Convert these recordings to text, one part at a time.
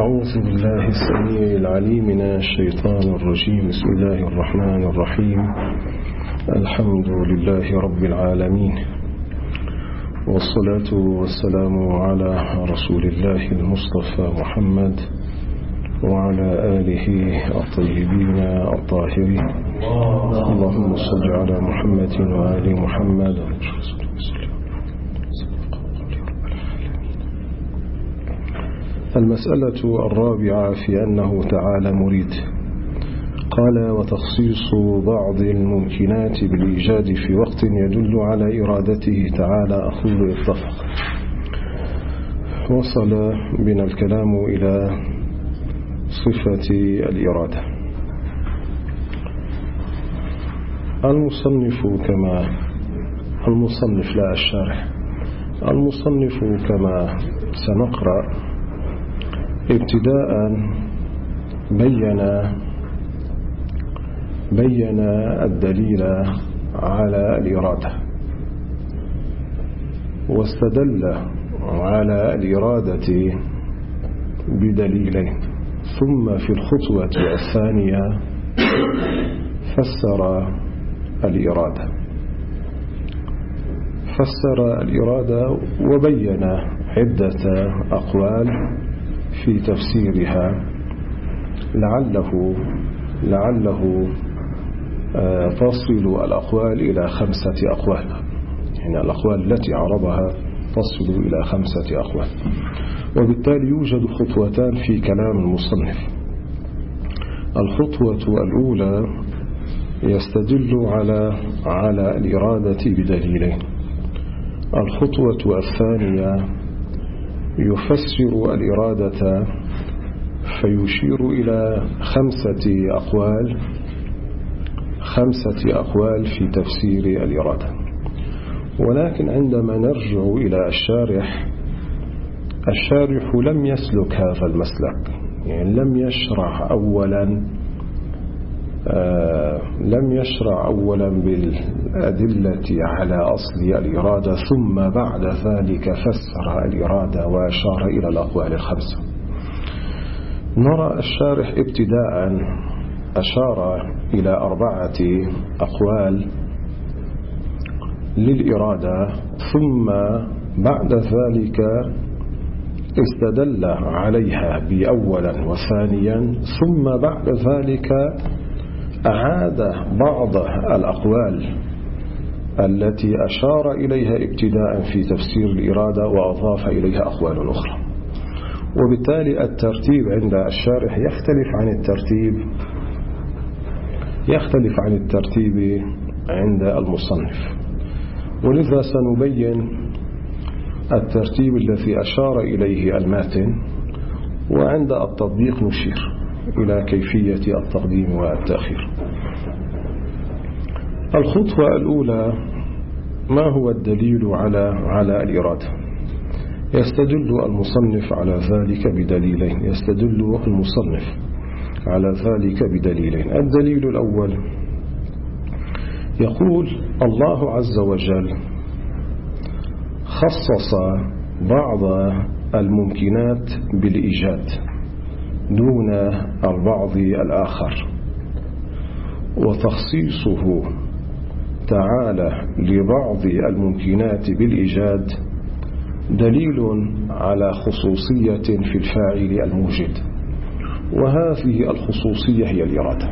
أعوذ بالله السميع العليم من الشيطان الرجيم. بسم الله الرحمن الرحيم. الحمد لله رب العالمين، والصلاة والسلام على رسول الله المصطفى محمد وعلى آله الطيبين الطاهرين. اللهم صل على محمد وآل محمد. المسألة الرابعة في أنه تعالى مريد. قال: وتخصيص بعض الممكنات بالإيجاد في وقت يدل على إرادته تعالى. أقول اتفق. وصل بنا الكلام إلى صفة الإرادة. المصنف لا الشارح، المصنف كما سنقرأ ابتداء بين الدليل على الإرادة، واستدل على الإرادة بدليلين، ثم في الخطوة الثانية فسر الإرادة وبين عدة أقوال في تفسيرها، لعله تصل الأقوال إلى 5 أقوال. يعني الأقوال التي عرضها تصل إلى 5 أقوال، وبالتالي يوجد خطوتان في كلام المصنف. الخطوة الأولى يستدل على الإرادة بدليلين. الخطوة الثانية يفسر الإرادة فيشير إلى 5 أقوال في تفسير الإرادة. ولكن عندما نرجع إلى الشارح لم يسلك هذا المسلك، يعني لم يشرع أولا بالأدلة على أصل الإرادة، ثم بعد ذلك فسر الإرادة وأشار إلى الأقوال 5. نرى الشارح ابتداء أشار إلى 4 أقوال للإرادة، ثم بعد ذلك استدل عليها بأولا وثانيا، ثم بعد ذلك أعاد بعض الأقوال التي أشار إليها ابتداء في تفسير الإرادة وأضاف إليها أقوال أخرى. وبالتالي الترتيب عند الشارح يختلف عن الترتيب عند المصنف، ولذا سنبين الترتيب الذي أشار إليه الماتن، وعند التطبيق نشير إلى كيفية التقديم والتأخير. الخطوة الأولى: ما هو الدليل على الإرادة؟ يستدل المصنف على ذلك بدليلين. الدليل الأول يقول: الله عز وجل خصص بعض الممكنات بالإيجاد دون البعض الآخر، وتخصيصه تعالى لبعض الممكنات بالإيجاد دليل على خصوصية في الفاعل الموجد، وهذه الخصوصية هي الإرادة.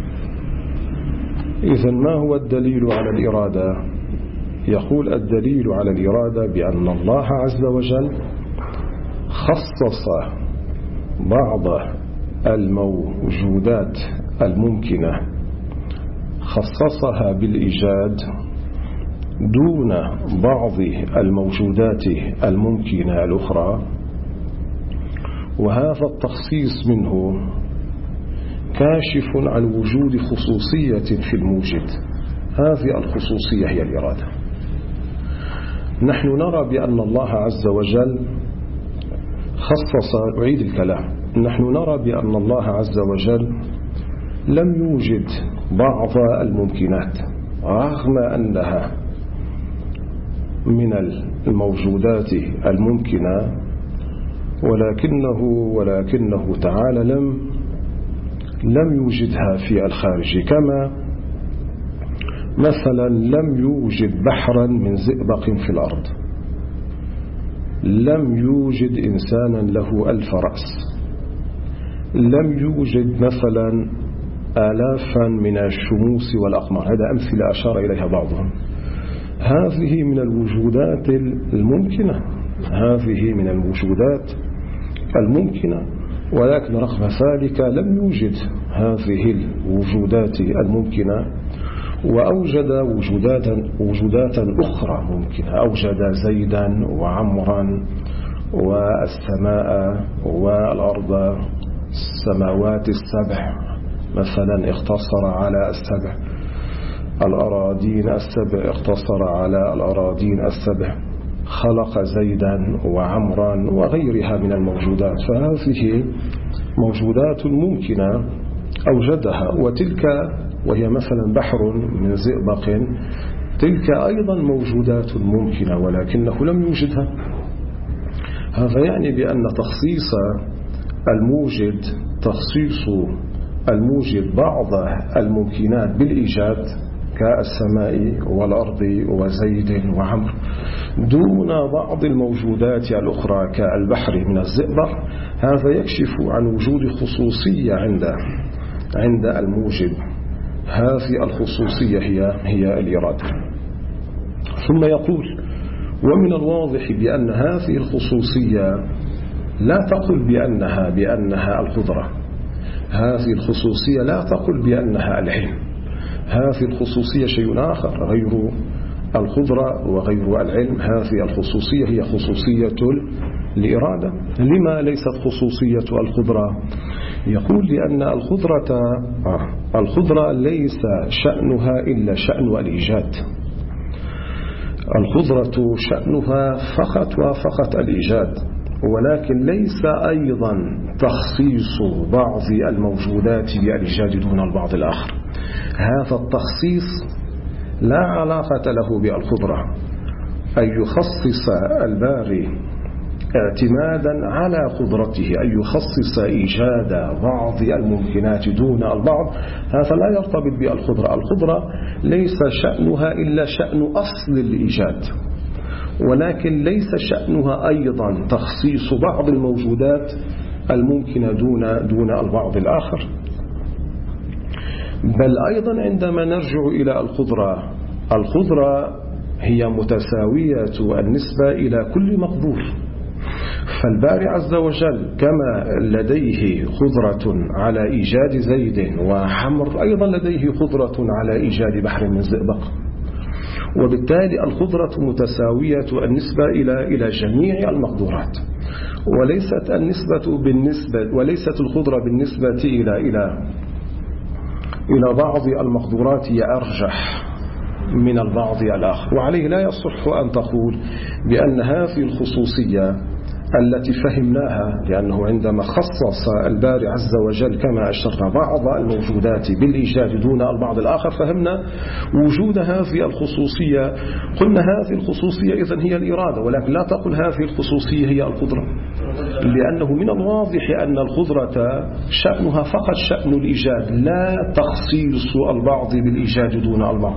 إذن ما هو الدليل على الإرادة؟ يقول: الدليل على الإرادة بأن الله عز وجل خصص بعض الموجودات الممكنة، خصصها بالإيجاد دون بعض الموجودات الممكنة الأخرى، وهذا التخصيص منه كاشف عن وجود خصوصية في الموجد. هذه الخصوصية هي الإرادة. نحن نرى بأن الله عز وجل أعيد الكلام. نحن نرى بأن الله عز وجل لم يوجد بعض الممكنات، رغم أنها من الموجودات الممكنة، ولكنه تعالى لم يوجدها في الخارج، كما مثلا لم يوجد بحرا من زئبق في الأرض، لم يوجد إنسانا له 1000 رأس، لم يوجد مثلا آلافا من الشموس والأقمار. هذا أمثلة أشار إليها بعضهم. هذه من الوجودات الممكنة، هذه من الوجودات الممكنة، ولكن رغم ذلك لم يوجد هذه الوجودات الممكنة وأوجد وجودات أخرى ممكنة. أوجد زيدا وعمرا والسماء والأرض، السماوات السبع مثلا اختصر على السبع، الأراضين السبع اختصر على الأراضين السبع، خلق زيدا وعمرا وغيرها من الموجودات. فهذه موجودات ممكنة أوجدها، وتلك وهي مثلا بحر من زئبق، تلك أيضا موجودات ممكنة ولكنه لم يوجدها. هذا يعني بأن تخصيص الموجد بعض الممكنات بالإيجاد كالسماء والأرض وزيد وعمر دون بعض الموجودات الأخرى كالبحر من الزئبق، هذا يكشف عن وجود خصوصية عند الموجد. هذه الخصوصية هي الإرادة. ثم يقول: ومن الواضح بأن هذه الخصوصية لا تقل بأنها القدرة، هذه الخصوصية لا تقل بأنها العلم، هذه الخصوصية شيء آخر غير القدرة وغير العلم. هذه الخصوصية هي خصوصية الإرادة. لما ليست خصوصية القدرة؟ يقول: لأن القدرة ليس شأنها إلا شأن الإيجاد، القدرة شأنها فقط الإيجاد، ولكن ليس أيضا تخصيص بعض الموجودات بالإيجاد دون البعض الآخر. هذا التخصيص لا علاقة له بالقدرة، أن يخصص الباري اعتمادا على قدرته، أن يخصص إيجاد بعض الممكنات دون البعض، هذا لا يرتبط بالقدرة. القدرة ليس شأنها إلا شأن أصل الإيجاد، ولكن ليس شأنها أيضا تخصيص بعض الموجودات الممكنة دون البعض الآخر. بل أيضا عندما نرجع إلى القدرة هي متساوية النسبة إلى كل مقدور. فالباري عز وجل كما لديه قدرة على إيجاد زيد وحمر، أيضا لديه قدرة على إيجاد بحر من زئبق، وبالتالي القدرة متساوية النسبة إلى جميع المقدورات، وليست القدرة بالنسبة إلى بعض المقدورات هي أرجح من البعض الآخر. وعليه لا يصح أن تقول بأن هذه الخصوصية التي فهمناها، لأنه عندما خصص الباري عز وجل كما أشرنا بعض الموجودات بالإيجاد دون البعض الآخر، فهمنا وجود هذه الخصوصية، قلنا هذه الخصوصية إذن هي الإرادة، ولكن لا تقل هذه الخصوصية هي القدرة، لأنه من الواضح أن القدرة شأنها فقط شأن الإيجاد، لا تخصيص البعض بالإيجاد دون البعض.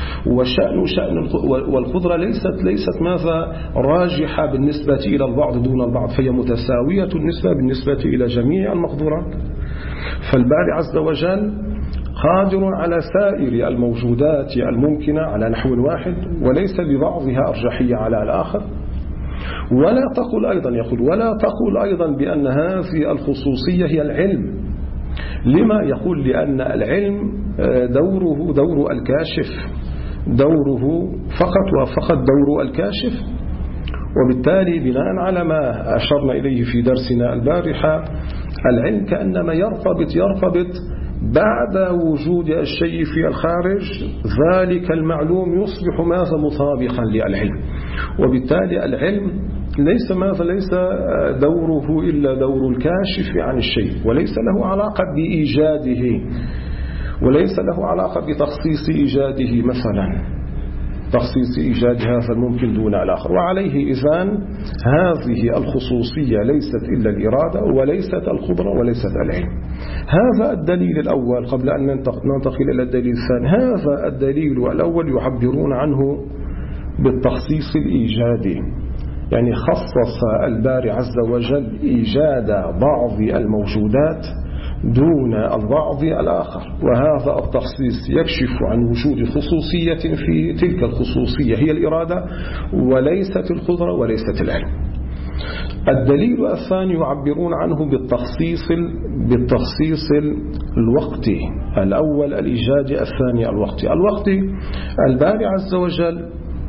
والقدرة ليست ماذا راجحة بالنسبة إلى البعض دون البعض، فهي متساوية النسبة بالنسبة إلى جميع المقدورات. فالباري عز وجل قادر على سائر الموجودات الممكنة على نحو واحد، وليس ببعضها أرجحية على الآخر. ولا تقول أيضا بأن هذه الخصوصية هي العلم. لما؟ يقول لأن العلم دوره دور الكاشف، دوره فقط دور الكاشف. وبالتالي بناء على ما أشرنا إليه في درسنا البارحة، العلم كأنما يرتبط بعد وجود الشيء في الخارج، ذلك المعلوم يصبح ماذا مطابقا للعلم. وبالتالي العلم ليس دوره إلا دور الكاشف عن الشيء، وليس له علاقة بإيجاده، وليس له علاقة بتخصيص إيجاده مثلا. تخصيص إيجاد هذا الممكن دون الآخر. وعليه إذن هذه الخصوصية ليست إلا الإرادة وليست القدرة وليست العلم. هذا الدليل الأول قبل أن ننتقل إلى الدليل الثاني. هذا الدليل الأول يعبرون عنه بالتخصيص الإيجادي، يعني خصص الباري عز وجل إيجاد بعض الموجودات دون البعض الآخر، وهذا التخصيص يكشف عن وجود خصوصية في تلك الخصوصية هي الإرادة وليست القدرة وليست العلم. الدليل الثاني يعبرون عنه بالتخصيص الوقتي، الأول الإيجاد الثاني الوقتي. الوقتي الباري عز وجل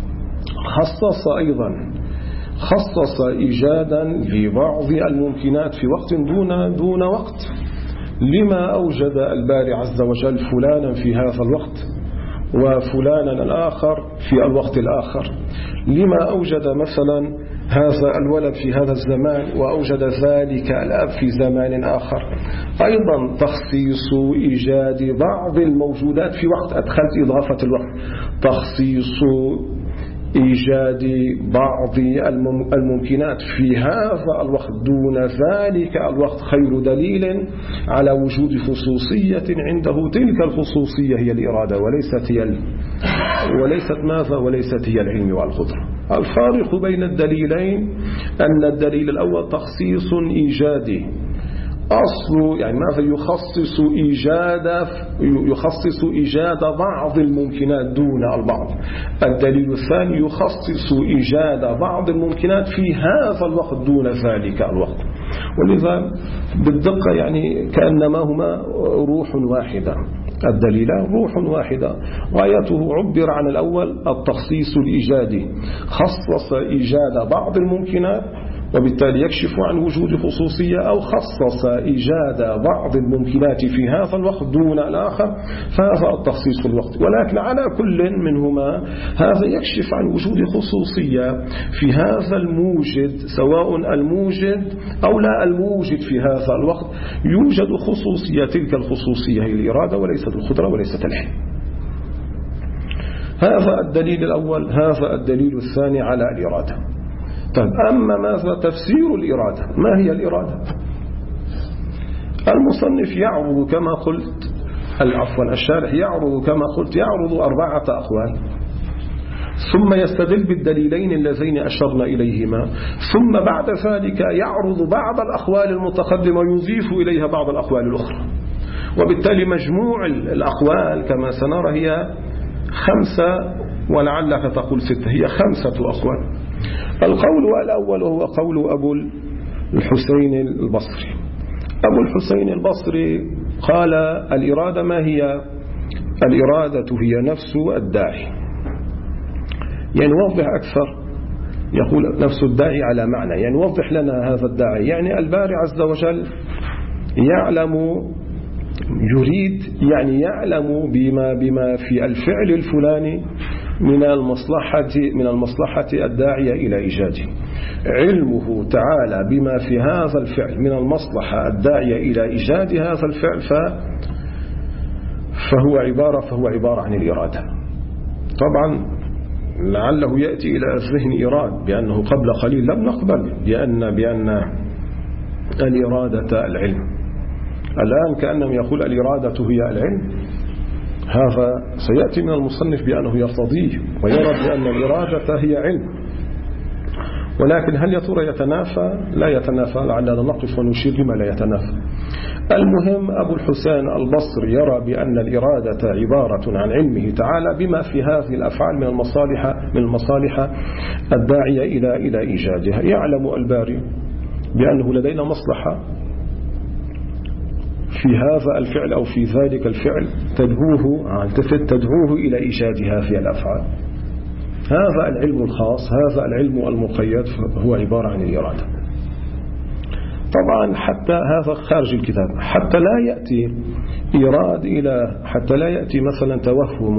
خصص إيجادا لبعض الممكنات في وقت دون وقت. لما أوجد الباري عز وجل فلانا في هذا الوقت وفلانا الآخر في الوقت الآخر؟ لما أوجد مثلا هذا الولد في هذا الزمان وأوجد ذلك الأب في زمان آخر؟ أيضا تخصيص إيجاد بعض الموجودات في وقت، أدخلت إضافة الوقت، تخصيص إيجاد بعض الممكنات في هذا الوقت دون ذلك الوقت خير دليل على وجود خصوصية عنده. تلك الخصوصية هي الإرادة وليست هي العلم والقدرة. الفارق بين الدليلين أن الدليل الأول تخصيص إيجادي، أصل يعني ماذا يخصص إيجاد بعض الممكنات دون البعض. الدليل الثاني يخصص إيجاد بعض الممكنات في هذا الوقت دون ذلك الوقت. ولذا بالدقة يعني كأنما هما روح واحدة، الدليلان روح واحدة، غايته عبر عن الأول التخصيص الإيجادي، خصص إيجاد بعض الممكنات وبالتالي يكشف عن وجود خصوصية، أو خصص إيجاد بعض الممكنات في هذا الوقت دون الآخر، فهذا التخصيص الوقت. ولكن على كل منهما هذا يكشف عن وجود خصوصية في هذا الموجد، سواء الموجد أو لا الموجد في هذا الوقت يوجد خصوصية. تلك الخصوصية هي الإرادة وليست القدرة وليست العلم. هذا الدليل الأول. هذا الدليل الثاني على الإرادة. طيب أما ماذا تفسير الإرادة؟ ما هي الإرادة؟ المصنف يعرض كما قلت، الشارح يعرض كما قلت 4 أقوال، ثم يستدل بالدليلين اللذين أشرنا إليهما، ثم بعد ذلك يعرض بعض الأقوال المتقدمة ويضيف إليها بعض الأقوال الأخرى، وبالتالي مجموع الأقوال كما سنرى هي 5 ولعلك تقول 6، هي 5 أقوال. القول الأول هو قول أبو الحسين البصري. أبو الحسين البصري قال الإرادة ما هي؟ الإرادة هي نفس الداعي. يعني وضح أكثر، يقول نفس الداعي على معنى، يعني وضح لنا هذا الداعي. يعني الباري عز وجل يعلم، يريد يعني يعلم بما في الفعل الفلاني من المصلحة الداعية إلى إيجاده. علمه تعالى بما في هذا الفعل من المصلحة الداعية إلى إيجاد هذا الفعل فهو عبارة عن الإرادة. طبعا لعله يأتي إلى الذهن إراد بأنه قبل قليل لم نقبل بأن الإرادة العلم. الآن كأنه يقول الإرادة هي العلم. هذا سيأتي من المصنف بأنه يرتضيه ويرى بأن الإرادة هي علم، ولكن هل يا ترى يتنافى؟ لا يتنافى. لعلنا نقف ونشير لما لا يتنافى. المهم أبو الحسين البصري يرى بأن الإرادة عبارة عن علمه تعالى بما في هذه الأفعال من المصالح الداعية إلى إيجادها. يعلم الباري بأنه لدينا مصلحة في هذا الفعل أو في ذلك الفعل تدعوه إلى إيجاد هذه الأفعال. هذا العلم الخاص، هذا العلم المقيد هو عبارة عن الإرادة. طبعا حتى هذا خارج الكتاب، حتى لا يأتي مثلا توهم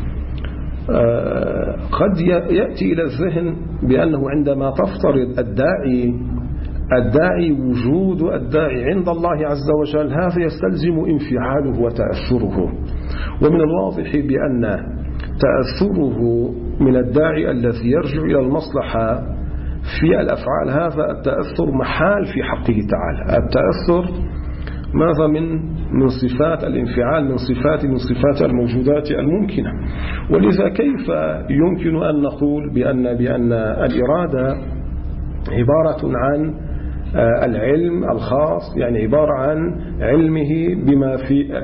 قد يأتي إلى الذهن بأنه عندما تفترض الداعي وجود الداعي عند الله عز وجل، هذا يستلزم انفعاله وتأثره. ومن الواضح بأن تأثره من الداعي الذي يرجع إلى المصلحة في الأفعال، هذا التأثر محال في حقه تعالى. التأثر ماذا من صفات الانفعال، من صفات الموجودات الممكنة. ولذا كيف يمكن أن نقول بأن الإرادة عبارة عن العلم الخاص، يعني عبارة عن علمه بما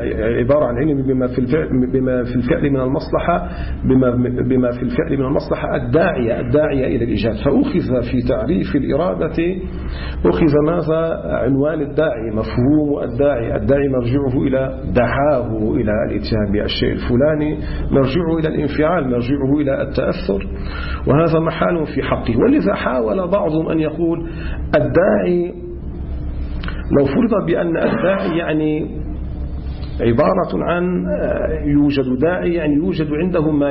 في الفعل من المصلحة، بما في الفعل من المصلحة الداعية إلى الإيجاد. فأخذ في تعريف الإرادة أخذ ماذا؟ عنوان الداعي، مفهوم الداعي مرجعه إلى دعاه إلى الاتيان بالشيء الفلاني، مرجعه إلى الانفعال، مرجعه إلى التأثر، وهذا محال في حقه. ولذا حاول بعضهم أن يقول الداعي، لو فرض بأن الداعي يعني عبارة عن يوجد داعي، يعني يوجد عنده ما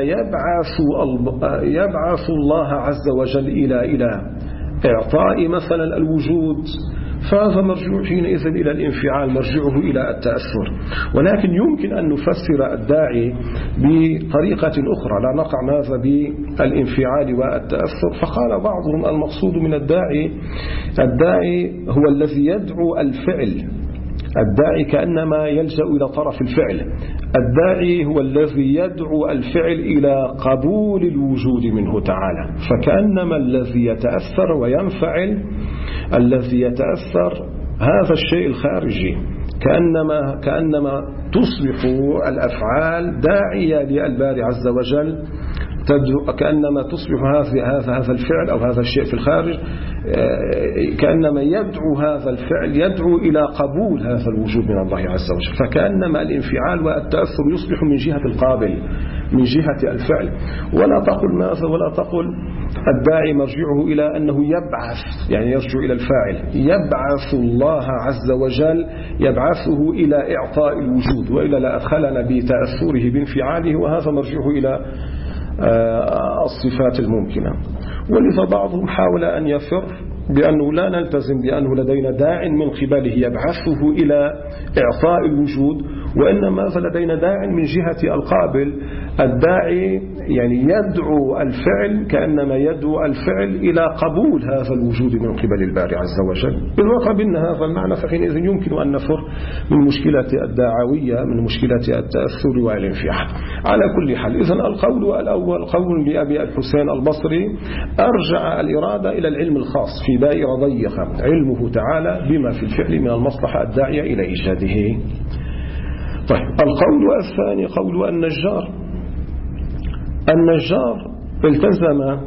يبعث الله عز وجل إلى إعطاء مثلا الوجود، فهذا مرجوع حينئذ إلى الانفعال، مرجعه إلى التأثر. ولكن يمكن أن نفسر الداعي بطريقة أخرى، لا نقع ماذا بالانفعال والتأثر. فقال بعضهم المقصود من الداعي هو الذي يدعو الفعل، الداعي كأنما يلجأ إلى طرف الفعل، الداعي هو الذي يدعو الفعل إلى قبول الوجود منه تعالى. فكأنما الذي يتأثر وينفعل، الذي يتأثر هذا الشيء الخارجي، كأنما تصبح الأفعال داعية للباري عز وجل، كأنما تصبح هذا الفعل أو هذا الشيء في الخارج، كأنما يدعو هذا الفعل يدعو إلى قبول هذا الوجود من الله عز وجل. فكأنما الانفعال والتأثر يصبح من جهة القابل، من جهة الفعل. ولا تقل الداعي مرجعه إلى أنه يبعث، يعني يرجع إلى الفاعل، يبعث الله عز وجل، يبعثه إلى إعطاء الوجود، وإلا لا أدخلنا بتأثره بانفعاله، وهذا مرجعه إلى الصفات الممكنة. ولذا بعضهم حاول أن يفر بأنه لا نلتزم بأنه لدينا داع من قبله يبعثه إلى إعطاء الوجود، وإنما لدينا داع من جهة القابل. الداعي يعني يدعو الفعل، كأنما يدعو الفعل إلى قبول هذا الوجود من قبل الباري عز وجل. بالواقع بأن هذا المعنى فحينئذ يمكن أن نفر من مشكلة الدعوية، من مشكلة التأثر والانفعال. على كل حال، إذن القول الأول قول لأبي الحسين البصري أرجع الإرادة إلى العلم الخاص في دائرة ضيقة، علمه تعالى بما في الفعل من المصلحة الداعية إلى إيجاده. طيب، القول الثاني قول النجار التزم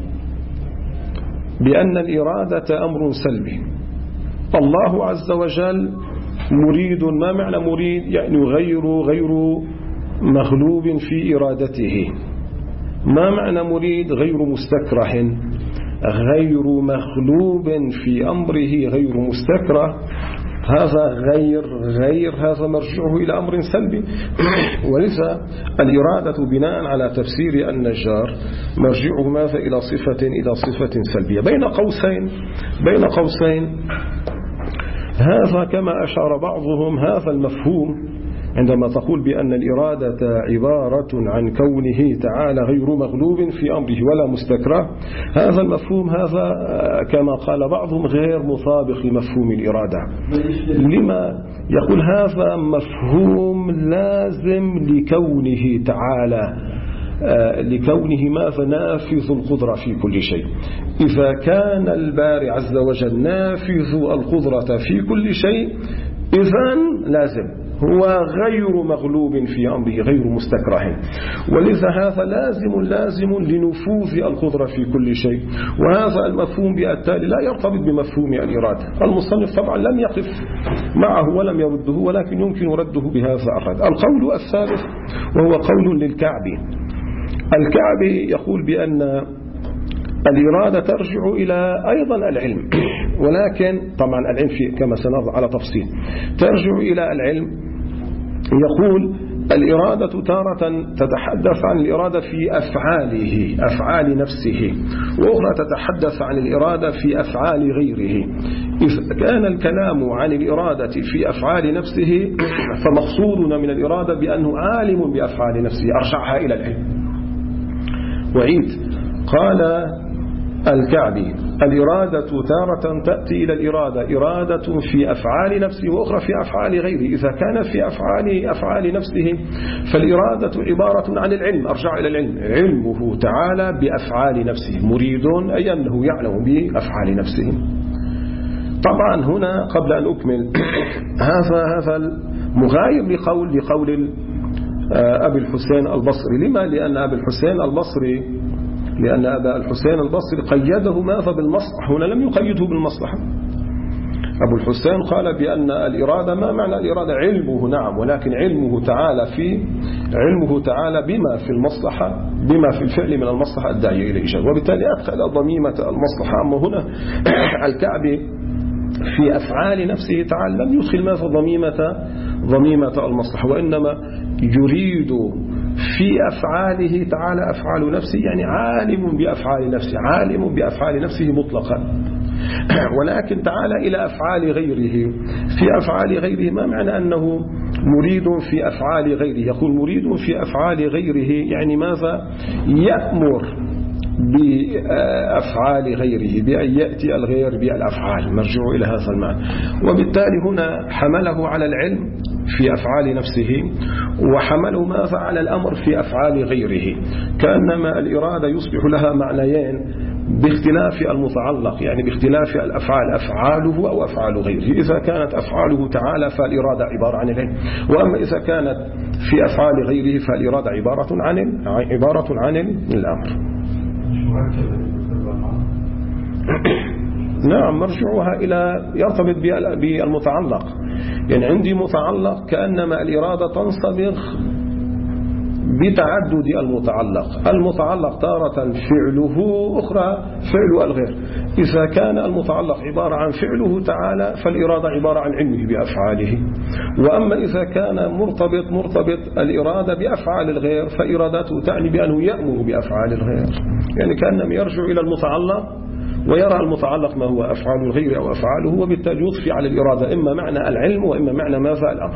بأن الإرادة أمر سلبي. الله عز وجل مريد. ما معنى مريد؟ يعني غير مغلوب في إرادته. ما معنى مريد؟ غير مستكره، غير مغلوب في أمره، غير مستكره. هذا غير هذا مرجعه إلى أمر سلبي. ولذا الإرادة بناء على تفسير النجار مرجعه ماذا؟ إلى صفة سلبية. بين قوسين هذا كما أشار بعضهم، هذا المفهوم عندما تقول بأن الإرادة عبارة عن كونه تعالى غير مغلوب في أمره ولا مستكره، هذا المفهوم هذا كما قال بعضهم غير مطابق لمفهوم الإرادة. لما يقول هذا مفهوم لازم لكونه تعالى، لكونه ماذا؟ نافذ القدرة في كل شيء. إذا كان الباري عز وجل نافذ القدرة في كل شيء، إذن لازم هو غير مغلوب في أمره، غير مستكره. ولذا هذا لازم لنفوذ القدرة في كل شيء. وهذا المفهوم بالتالي لا يرتبط بمفهوم الإرادة. المصنف طبعا لم يقف معه ولم يرده، ولكن يمكن رده بهذا الرد. القول الثالث وهو قول للكعبي. الكعبي يقول بأن الإرادة ترجع إلى أيضا العلم، ولكن طبعا العلم كما سنرى على تفصيل ترجع إلى العلم. يقول الإرادة تارة تتحدث عن الإرادة في أفعاله، أفعال نفسه، وأخرى تتحدث عن الإرادة في أفعال غيره. إذا كان الكلام عن الإرادة في أفعال نفسه فمقصودنا من الإرادة بأنه عالم بأفعال نفسه، أرجعها إلى العلم. وعيد. قال الكعبي: الإرادة تارة تأتي إلى الإرادة إرادة في أفعال نفسه وأخرى في أفعال غيره. إذا كانت في أفعال نفسه فالإرادة عبارة عن العلم، أرجع إلى العلم، علمه تعالى بأفعال نفسه، مريد أي أنه يعلم بأفعال نفسه. طبعا هنا قبل أن أكمل هذا مغاير لقول أبي الحسين البصري. لما؟ لأن أبا الحسين البصري قيده ماذا؟ بالمصلحة. هنا لم يقيده بالمصلحة. أبو الحسين قال بأن الإرادة، ما معنى الإرادة؟ علمه، نعم، ولكن علمه تعالى بما في المصلحة، بما في الفعل من المصلحة الداعية إلى إيجاد، وبالتالي أدخل ضميمة المصلحة. أما هنا الكعبي في أفعال نفسه تعالى لم يدخل ماذا؟ ضميمة المصلحة، وإنما يريد في أفعاله تعالى أفعال نفسه، يعني عالم بأفعال نفسه مطلقا. ولكن تعالى إلى أفعال غيره. في أفعال غيره ما معنى أنه مريد في أفعال غيره؟ يقول مريد في أفعال غيره يعني ماذا؟ يأمر بأفعال غيره، بأن يأتي الغير بالأفعال، مرجع إلى هذا المعنى. وبالتالي هنا حمله على العلم في أفعال نفسه، وحمله ماذا؟ على الأمر في أفعال غيره، كأنما الإرادة يصبح لها معنيين باختلاف المتعلق، يعني باختلاف الأفعال، أفعاله أو أفعال غيره. إذا كانت أفعاله تعالى فالإرادة عبارة عن العلم، وأما إذا كانت في أفعال غيره فالإرادة عبارة عن الأمر. نعم، مرجعها إلى يرتبط بالمتعلق. يعني عندي متعلق كأنما الإرادة تنصبغ بتعدد المتعلق تارة فعله، أخرى فعل الغير. إذا كان المتعلق عبارة عن فعله تعالى فالإرادة عبارة عن علمه بأفعاله. وأما إذا كان مرتبط الإرادة بأفعال الغير فإرادته تعني بأنه يأمر بأفعال الغير، يعني كأنما يرجع إلى المتعلق ويرى المتعلق ما هو أفعال الغير أو أفعاله، وبالتالي يضفي على الإرادة إما معنى العلم وإما معنى ماذا؟ الأمر.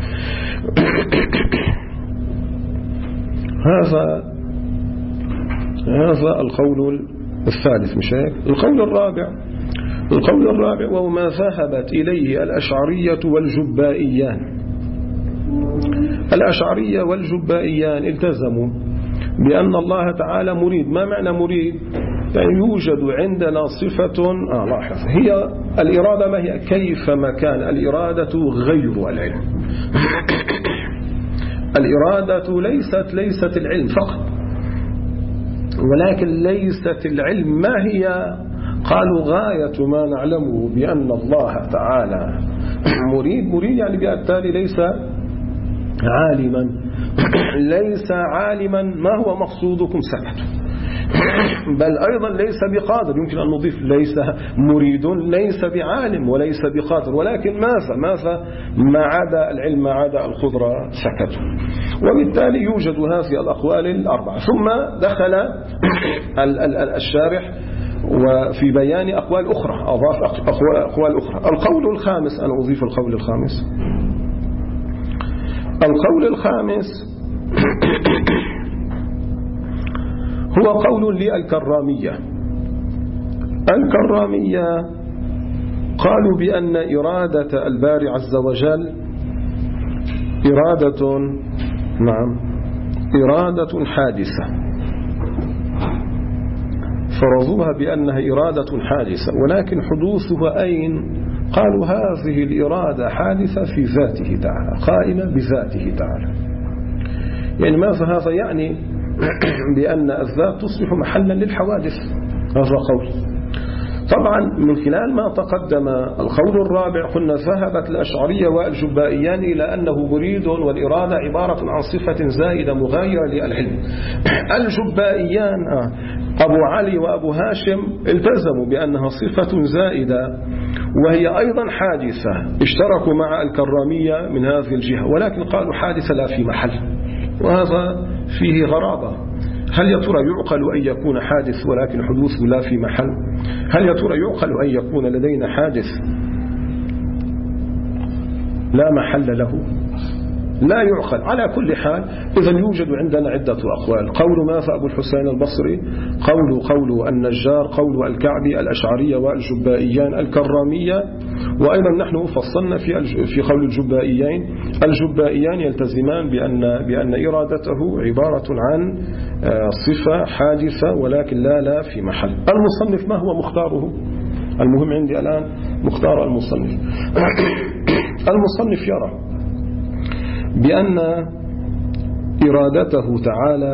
هذا القول الثالث، مش هيك؟ القول الرابع وهو ما ذهبت إليه الأشعرية والجبائيان. الأشعرية والجبائيان التزموا بأن الله تعالى مريد. ما معنى مريد؟ يعني يوجد عندنا صفة لاحظ، هي الإرادة ما هي؟ كيفما كان الإرادة غير العلم. الإرادة ليست العلم فقط، ولكن ليست العلم. ما هي؟ قالوا غاية ما نعلمه بأن الله تعالى مريد يعني بالتالي ليس عالما ما هو مقصودكم سكتوا، بل أيضا ليس بقادر. يمكن أن نضيف ليس مريد ليس بعالم وليس بقادر، ولكن ماذا ما عدا العلم، ما عدا القدرة سكتوا. وبالتالي يوجد هذه الأقوال الأربعة. ثم دخل الشارح وفي بيان أقوال أخرى، أضاف أقوال أخرى. القول الخامس، أنا أضيف القول الخامس هو قول للكرامية. الكرامية قالوا بأن إرادة الباري عز وجل إرادة حادثة، فرضوها بأنها إرادة حادثة، ولكن حدوثها أين؟ قالوا هذه الإرادة حادثة في ذاته تعالى، قائمة بذاته تعالى. يعني ماذا هذا؟ يعني بأن الذات تصبح محلا للحوادث. هذا قول. طبعا من خلال ما تقدم القول الرابع قلنا ذهبت الأشعرية والجبائيان إلى أنه مريد والإرادة عبارة عن صفة زائدة مغايرة للعلم. الجبائيان أبو علي وأبو هاشم التزموا بأنها صفة زائدة وهي أيضا حادثة، اشتركوا مع الكرامية من هذه الجهة، ولكن قالوا حادثة لا في محل، وهذا فيه غرابة. هل يا ترى يعقل أن يكون حادث ولكن حدوثه لا في محل؟ هل يا ترى يعقل أن يكون لدينا حادث لا محل له؟ لا يعقل. على كل حال إذا يوجد عندنا عدة أقوال. قول ماذا أبو الحسين البصري، قول النجار، قول الكعبي، الأشعرية والجبائيان، الكرامية، وأيضا نحن فصلنا في قول الجبائيان يلتزمان بأن إرادته عبارة عن صفة حادثة ولكن لا في محل. المصنف ما هو مختاره؟ المهم عندي الآن مختار المصنف. المصنف يرى بأن إرادته تعالى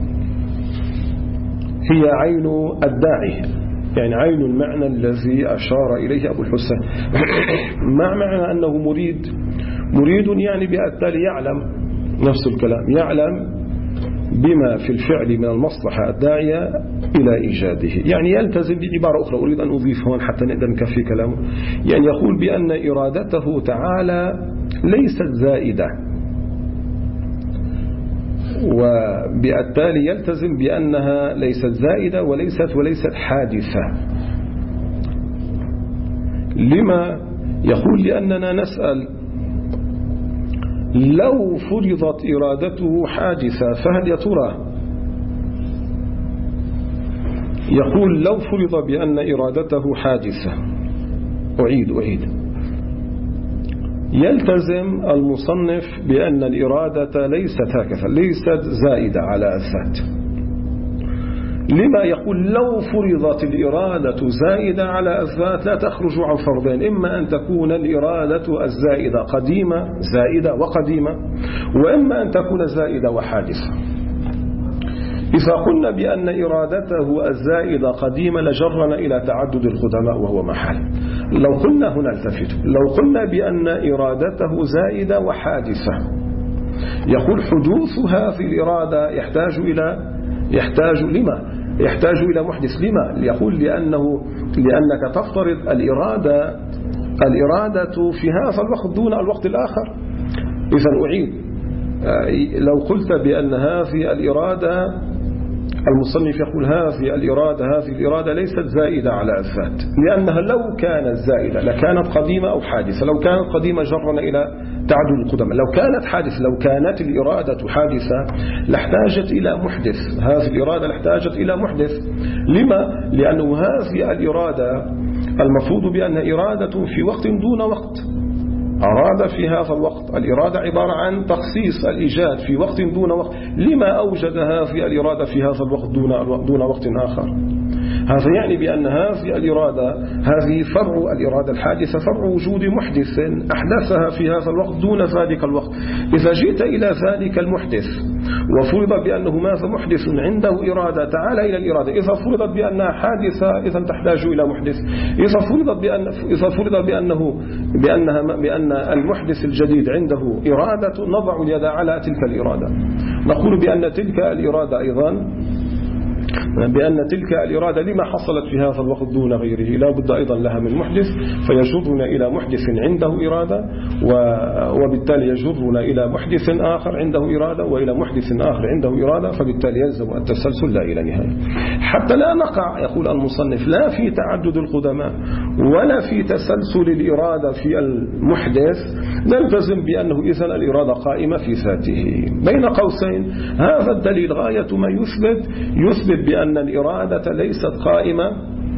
هي عين الداعي، يعني عين المعنى الذي أشار إليه أبو الحسين. ما معنى أنه مريد يعني بالتالي يعلم نفس الكلام، يعلم بما في الفعل من المصلحة الداعية إلى إيجاده. يعني يلتزم بعبارة أخرى أريد أن أضيف هون حتى نقدر نكفي كلامه، يعني يقول بأن إرادته تعالى ليست زائدة، وبالتالي يلتزم بأنها ليست زائدة وليست حادثة. لما يقول؟ لأننا نسأل لو فرضت إرادته حادثة فهل يا ترى، يقول لو فرض بأن إرادته حادثة، أعيد يلتزم المصنف بأن الإرادة ليست هكذا، ليست زائدة على الذات. لما يقول لو فرضت الإرادة زائدة على الذات لا تخرج عن فرضين، إما أن تكون الإرادة الزائدة قديمة، زائدة وقديمة، وإما أن تكون زائدة وحادثة. إذا قلنا بأن إرادته الزائدة قديمة لجرنا إلى تعدد القدماء وهو محال. لو قلنا هنا التفتوا، لو قلنا بأن إرادته زائدة وحادثة، يقول حدوثها في الإرادة يحتاج إلى محدث. لما؟ يقول لأنك تفترض الإرادة في هذا الوقت دون الوقت الآخر. إذا أعيد، لو قلت بأن هذه الإرادة، المصنف يقول هذه الإرادة ليست زائدة على الذات، لأنها لو كانت زائدة لكانت قديمة أو حادثة. لو كانت قديمة جرنا إلى تعدد القدماء، لو كانت حادثة، لو كانت الإرادة حادثة لاحتاجت إلى محدث. هذه الإرادة لاحتاجت إلى محدث. لما؟ لأنه هذه الإرادة المفروض بأن إرادة في وقت دون وقت، أراد في هذا الوقت. الإرادة عبارة عن تخصيص الإيجاد في وقت دون وقت. لما أوجد هذه الإرادة في هذا الوقت دون وقت آخر؟ هذا يعني بأن هذه الإرادة، هذه فرع الإرادة الحادثة، فرع وجود محدث أحدثها في هذا الوقت دون ذلك الوقت. إذا جئت إلى ذلك المحدث وفرض بأنه ماذا محدث عنده إرادة، تعال إلى الإرادة. إذا فرضت بأنها حادثة إذا تحتاج إلى محدث. إذا فرض بأن المحدث الجديد عنده إرادة، نضع اليد على تلك الإرادة، نقول بأن تلك الإرادة أيضا، بأن تلك الإرادة لما حصلت في هذا الوقت دون غيره لا بد أيضا لها من محدث، فيجرنا إلى محدث عنده إرادة، وبالتالي يجرنا إلى محدث آخر عنده إرادة، وإلى محدث آخر عنده إرادة، فبالتالي يلزم التسلسل لا إلى نهاية، حتى لا نقع، يقول المصنف، لا في تعدد القدماء ولا في تسلسل الإرادة في المحدث. نلتزم بأنه إذن الإرادة قائمة في ذاته. بين قوسين هذا الدليل غاية ما يثبت بأن الإرادة ليست قائمة،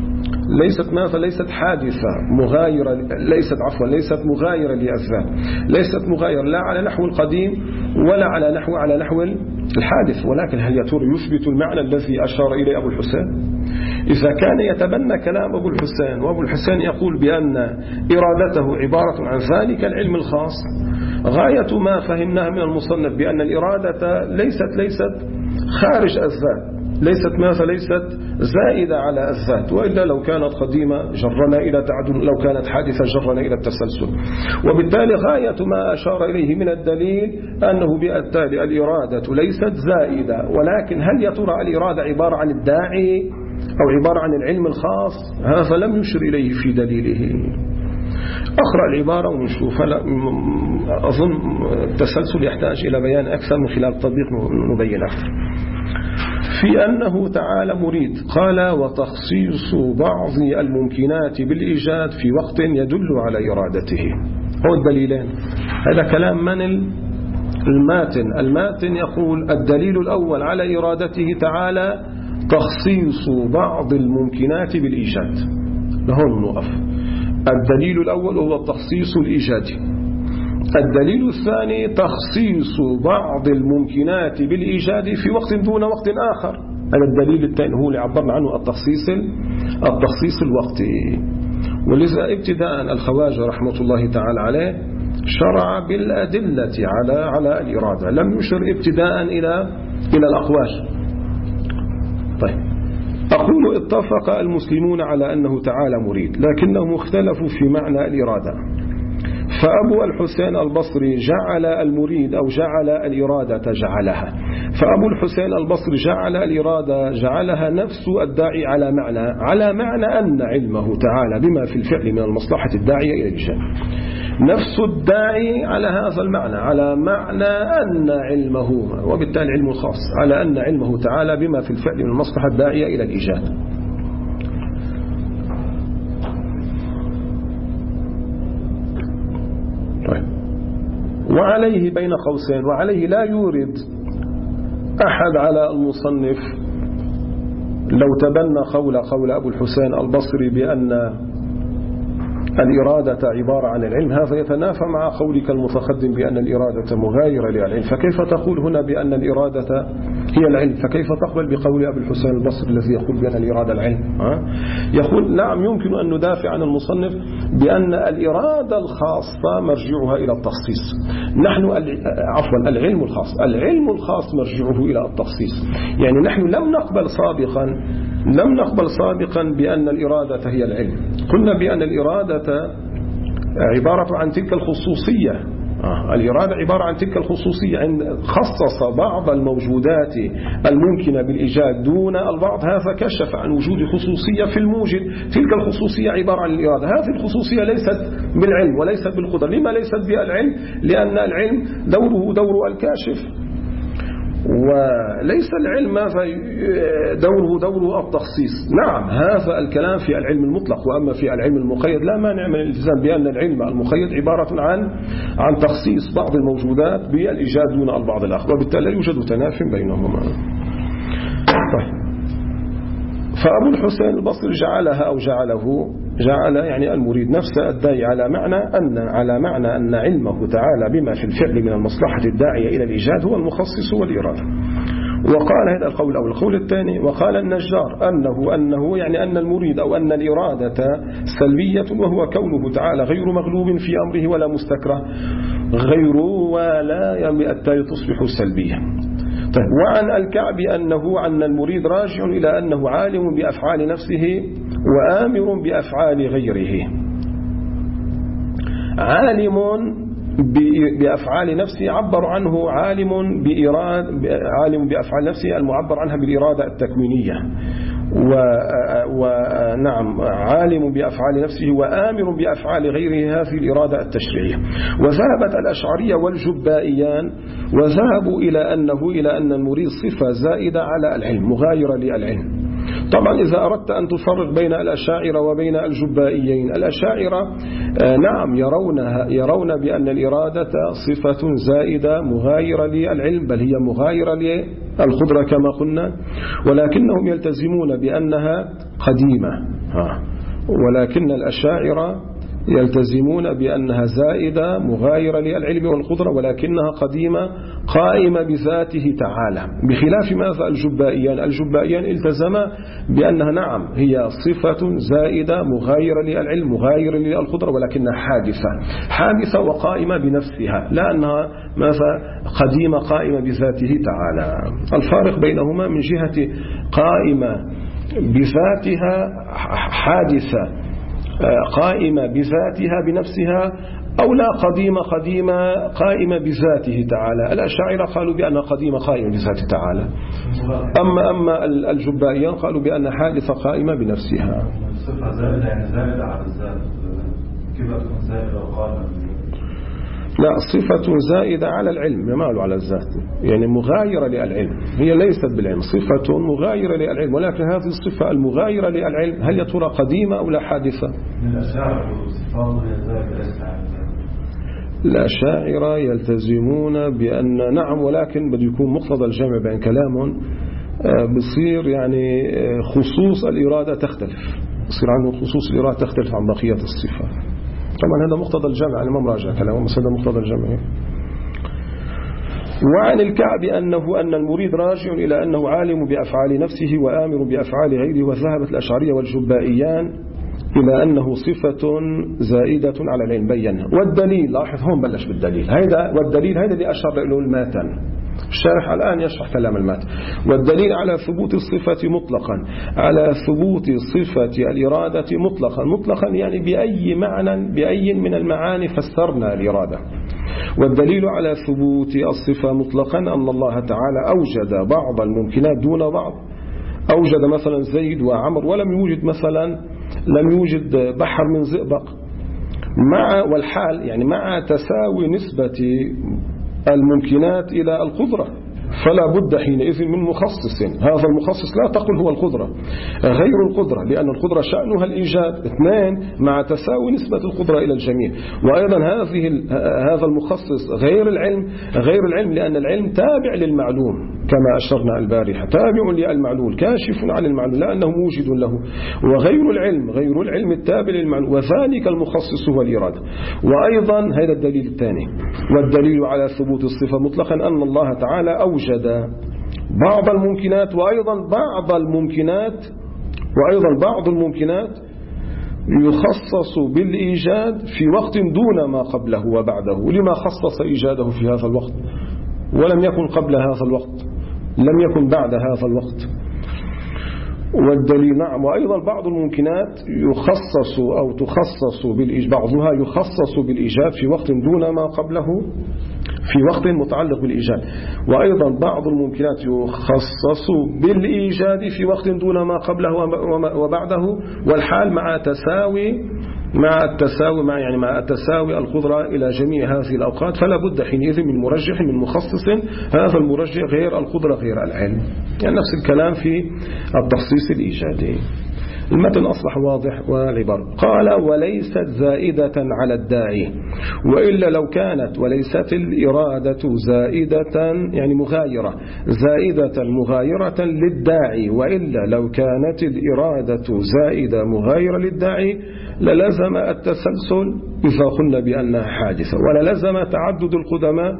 ليست حادثة مغايرة، ليست مغايرة للذات، ليست مغايرة لا على نحو القديم ولا على نحو الحادث. ولكن هل يثبت المعنى الذي أشار إليه أبو الحسين؟ إذا كان يتبنى كلام أبو الحسين، وأبو الحسين يقول بأن إرادته عبارة عن ذلك العلم الخاص، غاية ما فهمناه من المصنف بأن الإرادة ليست خارج الذات، ليست زائدة على الذات، وإلا لو كانت قديمة جرنا إلى تعدد، لو كانت حادثة جرنا إلى التسلسل. وبالتالي غاية ما أشار إليه من الدليل أنه بالتالي الإرادة ليست زائدة، ولكن هل يا ترى الإرادة عبارة عن الداعي أو عبارة عن العلم الخاص؟ هذا لم يشر إليه في دليله. أقرأ العبارة ونشوف. أظن التسلسل يحتاج إلى بيان أكثر، من خلال التطبيق نبين أكثر. في أنه تعالى مريد، قال وتخصيص بعض الممكنات بالإيجاد في وقت يدل على إرادته. هو الدليلين. هذا كلام من الماتن يقول الدليل الأول على إرادته تعالى تخصيص بعض الممكنات بالإيجاد. لهون نقف. الدليل الأول هو التخصيص الإيجادي. الدليل الثاني تخصيص بعض الممكنات بالإيجاد في وقت دون وقت آخر. هذا الدليل الثاني هو اللي عبرنا عنه التخصيص الوقتي. ولذا ابتداء الخواجة رحمة الله تعالى عليه شرع بالأدلة على الإرادة، لم يشر ابتداء إلى الأقوال. طيب، أقول اتفق المسلمون على أنه تعالى مريد، لكنهم اختلفوا في معنى الإرادة. فأبو الحسين البصري جعل المريد أو جعل الإرادة جعلها. فأبو الحسين البصري جعل الإرادة جعلها نفس الداعي على معنى أن علمه تعالى بما في الفعل من المصلحة الداعية إلى الإيجاد. نفس الداعي على هذا المعنى، على معنى أن علمه، وبالتالي علم الخاص، على أن علمه تعالى بما في الفعل من المصلحة الداعية إلى الإيجاد. طيب. وعليه بين قوسين، وعليه لا يورد أحد على المصنف لو تبنى قول أبو الحسين البصري بأن الإرادة عبارة عن العلم، هذا يتنافى مع قولك المتقدم بأن الإرادة مغايرة للعلم. فكيف تقول هنا بأن الإرادة هي العلم؟ فكيف تقبل بقول أبي الحسين البصري الذي يقول بأن الإرادة العلم؟ يقول نعم، يمكن أن ندافع عن المصنف بأن الإرادة الخاصة مرجعها إلى التخصيص. نحن العلم الخاص مرجعه إلى التخصيص. يعني نحن لم نقبل سابقا بأن الإرادة هي العلم. قلنا بأن الإرادة عبارة عن تلك الخصوصية. الإرادة عبارة عن تلك الخصوصية، خصص بعض الموجودات الممكنة بالإيجاد دون البعض. هذا كشف عن وجود خصوصية في الموجد، تلك الخصوصية عبارة عن الإرادة. هذه الخصوصية ليست بالعلم وليست بالقدرة. لما ليست بالعلم؟ لأن العلم دوره دور الكاشف، وليس العلم دوره التخصيص. نعم، هذا الكلام في العلم المطلق، وأما في العلم المقيد لا مانع من الالتزام بأن العلم المقيد عبارة عن تخصيص بعض الموجودات بالإيجاد دون البعض الآخر، وبالتالي لا يوجد تناف بينهما. طيب. فأبو الحسين البصري جعل يعني المريد نفس الداعي على معنى أن علمه تعالى بما في الفعل من المصلحة الداعية إلى الإيجاد هو المخصص والإرادة. وقال هذا القول أو القول الثاني، وقال النجار أنه يعني أن المريد أو أن الإرادة سلبية، وهو كونه تعالى غير مغلوب في أمره ولا مستكره، غير ولا بالتالي تصبح سلبية. طيب. وعن الكعب أن المريد راجع إلى أنه عالم بأفعال نفسه وآمر بأفعال غيره. عالم بأفعال نفسه عبر عنه عالم بأفعال نفسه المعبر عنها بالإرادة التكوينية، ونعم عالم بأفعال نفسه وآمر بأفعال غيره هذه الإرادة التشريعية. وذهبت الأشعرية والجبائيان وذهبوا إلى أن المريد صفة زائدة على العلم مغايرة للعلم. طبعا إذا أردت أن تفرق بين الأشاعرة وبين الجبائيين، الأشاعرة نعم يرون بأن الإرادة صفة زائدة مغايرة للعلم، بل هي مغايرة للقدرة كما قلنا، ولكنهم يلتزمون بأنها قديمة. ولكن الأشاعرة يلتزمون بأنها زائدة مغايرة للعلم والقدرة، ولكنها قديمة قائمة بذاته تعالى، بخلاف ماذا الجبائيان التزم بأنها نعم هي صفة زائدة مغايرة للعلم مغايرة للقدرة، ولكنها حادثة وقائمة بنفسها، لا أنها ماذا قديمة قائمة بذاته تعالى. الفارق بينهما من جهة قائمة بذاتها حادثة قائمة بذاتها بنفسها، أو لا قديمة قائمة بذاته تعالى. الأشاعرة قالوا بأنها قديمة قائمة بذاته تعالى، أما الجبائيان قالوا بأنها حادثة قائمة بنفسها. صفة زائدة يعني زائدة على الذات، كيف تكون زائدة وقائمة؟ لا، صفة زائدة على العلم يمال على الذات، يعني مغايرة للعلم، هي ليست بالعلم، صفة مغايرة للعلم، ولكن هذه الصفة المغايرة للعلم هل يا قديمة أو لا حادثة؟ من الأشاعرة صفاته هي زائدة ليست على الذات. الأشاعرة يلتزمون بأن نعم، ولكن بده يكون مقتضى الجمع بين كلام بصير يعني خصوص الإرادة تختلف، بصير عنده خصوص الإرادة تختلف عن بقية الصفات. طبعا هذا مقتضى الجمع، يعني ما مراجع كلامه، بس هذا مقتضى الجمع. وعن الكعب أن المريد راجع إلى أنه عالم بأفعال نفسه وآمر بأفعال غيره، وذهبت الأشعرية والجبائيان إلى أنه صفة زائدة على العلم بينها. والدليل، لاحظ هون بلش بالدليل هيدا، والدليل هيدا اللي أشار له الماتن، الشارح الآن يشرح كلام المات. والدليل على ثبوت الصفة مطلقا، على ثبوت صفة الإرادة مطلقا يعني بأي معنى، بأي من المعاني فسرنا الإرادة. والدليل على ثبوت الصفة مطلقا أن الله تعالى أوجد بعض الممكنات دون بعض، أوجد مثلا زيد وعمر، ولم يوجد مثلا، لم يوجد بحر من زئبق، مع والحال يعني مع تساوي نسبة الممكنات إلى القدرة، فلا بد حينئذ من مخصص. هذا المخصص لا تقل هو القدرة، غير القدرة، لأن القدرة شأنها الإيجاد، اثنان مع تساوي نسبة القدرة إلى الجميع. وأيضا هذا المخصص غير العلم، لأن العلم تابع للمعلوم كما أشرنا البارحة، تابع للمعلول، كاشف عن المعلول لأنه موجد له. وغير العلم التابع للمعلول، وذلك المخصص هو الإرادة. وأيضا هذا الدليل الثاني، والدليل على ثبوت الصفة مطلقا أن الله تعالى أوجد بعض الممكنات، وأيضا بعض الممكنات يخصص بالإيجاد في وقت دون ما قبله وبعده. لما خصص إيجاده في هذا الوقت ولم يكن قبل هذا الوقت، لم يكن بعد هذا الوقت؟ والدليل نعم. وأيضا بعض الممكنات يخصص أو تخصص بعضها يخصص بالإيجاد في وقت دون ما قبله، في وقت متعلق بالإيجاد. وأيضا بعض الممكنات يخصص بالإيجاد في وقت دون ما قبله وبعده، والحال مع تساوي القدرة إلى جميع هذه الأوقات. فلا بد حينئذ من مرجح، من مخصص، هذا المرجح غير القدرة غير العلم، يعني نفس الكلام في التخصيص الإيجادي. المتن أصبح واضح والعبارة. قال وليست زائدة على الداعي، وإلا لو كانت، وليست الإرادة زائدة يعني مغايرة، زائدة مغايرة للداعي، وإلا لو كانت الإرادة زائدة مغايرة للداعي للزم التسلسل إذا قلنا بأنها حادثة، وللزم تعدد القدماء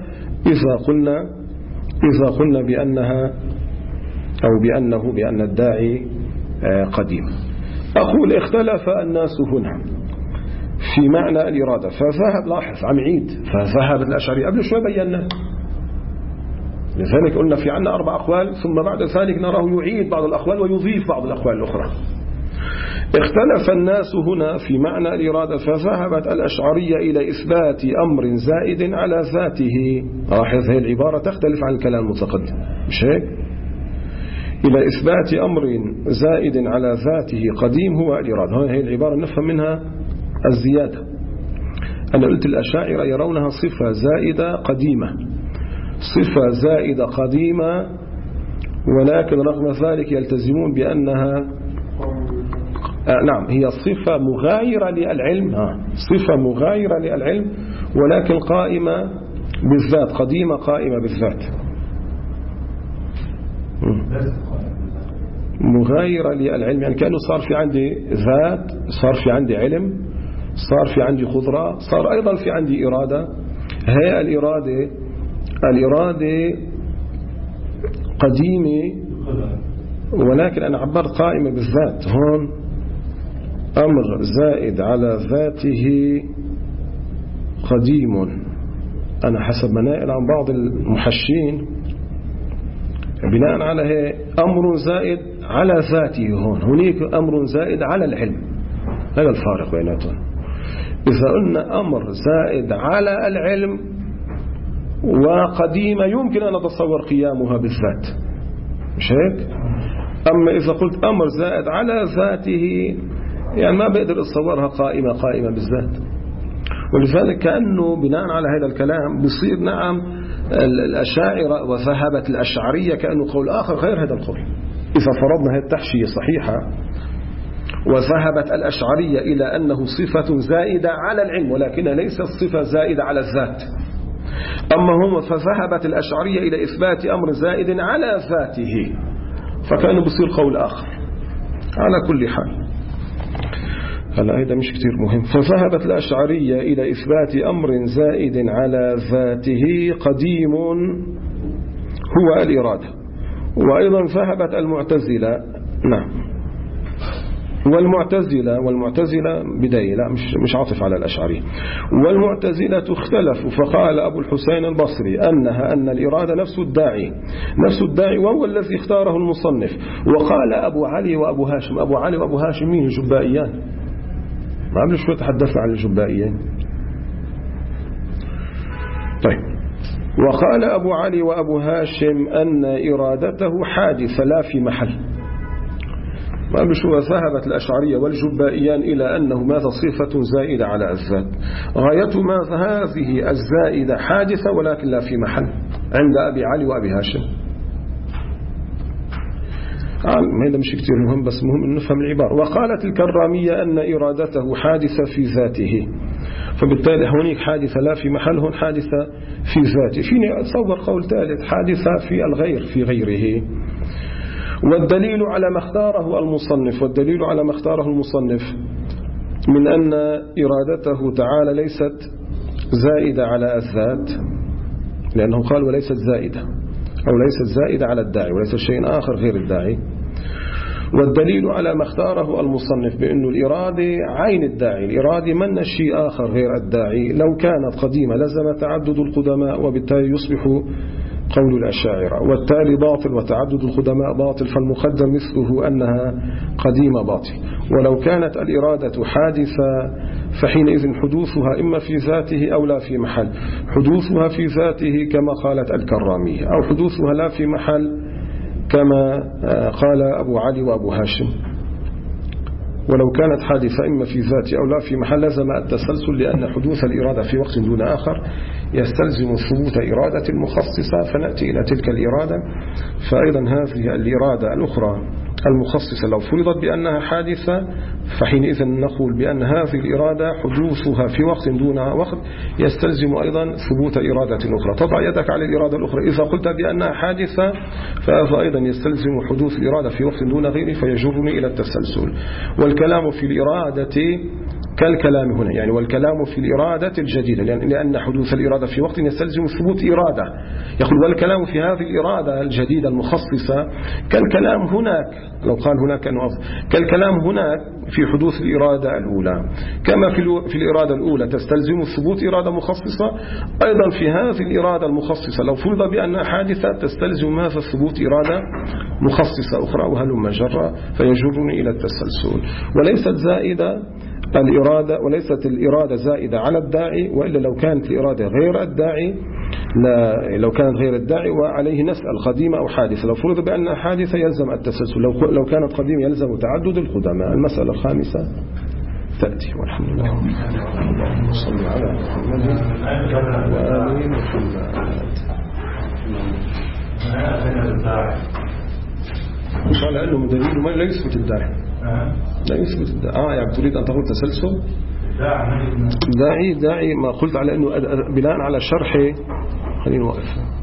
إذا قلنا بأنها أو بأن الداعي قديم. أقول اختلف الناس هنا في معنى الإرادة، فذهب، لاحظ عم عيد، فذهب الأشعري قبل شوي بينا، لذلك قلنا في عنا 4 أقوال، ثم بعد ذلك نراه يعيد بعض الأقوال ويضيف بعض الأقوال الأخرى. اختلف الناس هنا في معنى الإرادة، فذهبت الأشعرية إلى إثبات أمر زائد على ذاته. لاحظ هذه العبارة تختلف عن الكلام المتقدم، مش هيك؟ إلى إثبات أمر زائد على ذاته قديم هو الإرادة. هذه العبارة نفهم منها الزيادة. أنا قلت الأشاعرة يرونها صفة زائدة قديمة، صفة زائدة قديمة، ولكن رغم ذلك يلتزمون بأنها نعم هي صفة مغايرة للعلم، صفة مغايرة للعلم، ولكن قائمة بالذات، قديمة قائمة بالذات، مغايرة للعلم. يعني كأنه صار في عندي ذات، صار في عندي علم، صار في عندي قدرة، صار أيضا في عندي إرادة. هي الإرادة قديمة، ولكن أنا عبرت قائمة بالذات. هون أمر زائد على ذاته قديم، أنا حسب ما نائل عن بعض المحشين بناء على هي أمر زائد على ذاته، هناك أمر زائد على العلم، هذا الفارق بيناتهم. إذا قلنا أمر زائد على العلم وقديمة يمكن أن نتصور قيامها بالذات، مش هيك؟ أما إذا قلت أمر زائد على ذاته يعني ما بقدر أتصورها قائمة بالذات. ولذلك كأنه بناء على هذا الكلام بصير نعم الأشاعرة وذهبت الأشعرية كأنه قول آخر غير هذا القول. إذا فرضنا هذه التحشية صحيحة وذهبت الأشعرية إلى أنه صفة زائدة على العلم ولكنها ليست صفة زائدة على الذات. أما هم فذهبت الأشعرية إلى إثبات أمر زائد على ذاته، فكان بصير قول آخر. على كل حال هلا هذا مش كتير مهم. فذهبت الأشعرية إلى إثبات أمر زائد على ذاته قديم هو الإرادة. وأيضا ذهبت المعتزلة والمعتزلة بداية لا مش عاطف على الأشعري. والمعتزلة اختلفوا فقال أبو الحسين البصري أن الإرادة نفس الداعي وهو الذي اختاره المصنف. وقال أبو علي وأبو هاشم. أبو علي وأبو هاشم مين؟ الجبائيان. ما قبل شوي تحدثنا عن الجبائيين. طيب وقال أبو علي وأبو هاشم أن إرادته حادثة لا في محل. ما قبل شوي ذهبت الأشعرية والجبائيان إلى أنه ماذا صفة زائدة على الذات. غاية ماذا هذه الزائدة حادثة ولكن لا في محل عند أبي علي وأبي هاشم. هذا مش كتير مهم بس مهم أن نفهم العبارة. وقالت الكرامية أن إرادته حادثة في ذاته، فبالتالي هناك حادثة لا في محل، هون حادثة في ذاته. فيني أتصور قول ثالث حادثة في الغير في غيره. والدليل على ما اختاره المصنف من أن إرادته تعالى ليست زائدة على الذات، لأنه قال وليست زائدة أو ليست زائدة على الداعي وليست شيء آخر غير الداعي. والدليل على ما اختاره المصنف بأن الإرادة عين الداعي، الإرادة من شيء آخر غير الداعي. لو كانت قديمة لزم تعدد القدماء وبالتالي يصبح قول الأشاعرة والتالي باطل وتعدد القدماء باطل، فالمقدم مثله أنها قديمة باطل. ولو كانت الإرادة حادثة فحينئذ حدوثها إما في ذاته أو لا في محل. حدوثها في ذاته كما قالت الكرامية، أو حدوثها لا في محل كما قال أبو علي وأبو هاشم. ولو كانت حادثة إما في ذاته أو لا في محل لزم التسلسل، لأن حدوث الإرادة في وقت دون آخر يستلزم ثبوت إرادة مخصصة، فنأتي إلى تلك الإرادة. فأيضا هذه الإرادة الأخرى المخصصة لو فرضت بأنها حادثة فحينئذ نقول بأن هذه الإرادة حدوثها في وقت دون وقت يستلزم أيضا ثبوت إرادة أخرى. تضع يدك على الإرادة الأخرى إذا قلت بأنها حادثة فهذا أيضا يستلزم حدوث الإرادة في وقت دون غيره فيجرني إلى التسلسل. والكلام في الإرادة كالكلام هنا، يعني والكلام في الإرادة الجديدة، لأن حدوث الإرادة في وقت يستلزم ثبوت إرادة. يقول والكلام في هذه الإرادة الجديدة المخصصة كالكلام هناك، لو قال هناك أنه أفضل، كالكلام هناك في حدوث الإرادة الأولى. كما في الإرادة الأولى تستلزم ثبوت إرادة مخصصة، أيضا في هذه الإرادة المخصصة لو فرض بأنها حادثة تستلزم ماذا ثبوت إرادة مخصصة أخرى، وهلم جرى فيجرني إلى التسلسل. وليست زائدة الإرادة، وليست الإرادة زائدة على الداعي، وإلا لو كانت الإرادة غير الداعي لو كانت غير الداعي وعليه نسأل قديمة أو حادثة. لو فرض بأنها حادثة يلزم التسلسل، لو كانت قديمة يلزم تعدد القدماء. المسألة الخامسة تأتي والحمد لله. اللهم صل على محمد وآل محمد. مش على أنه دليل ما لا يثبت الداعي، لا يثبت الداعي. يعني تريد أن تقول تسلسل داعي ما قلت على أنه بناء على شرح. خلينا نوقف.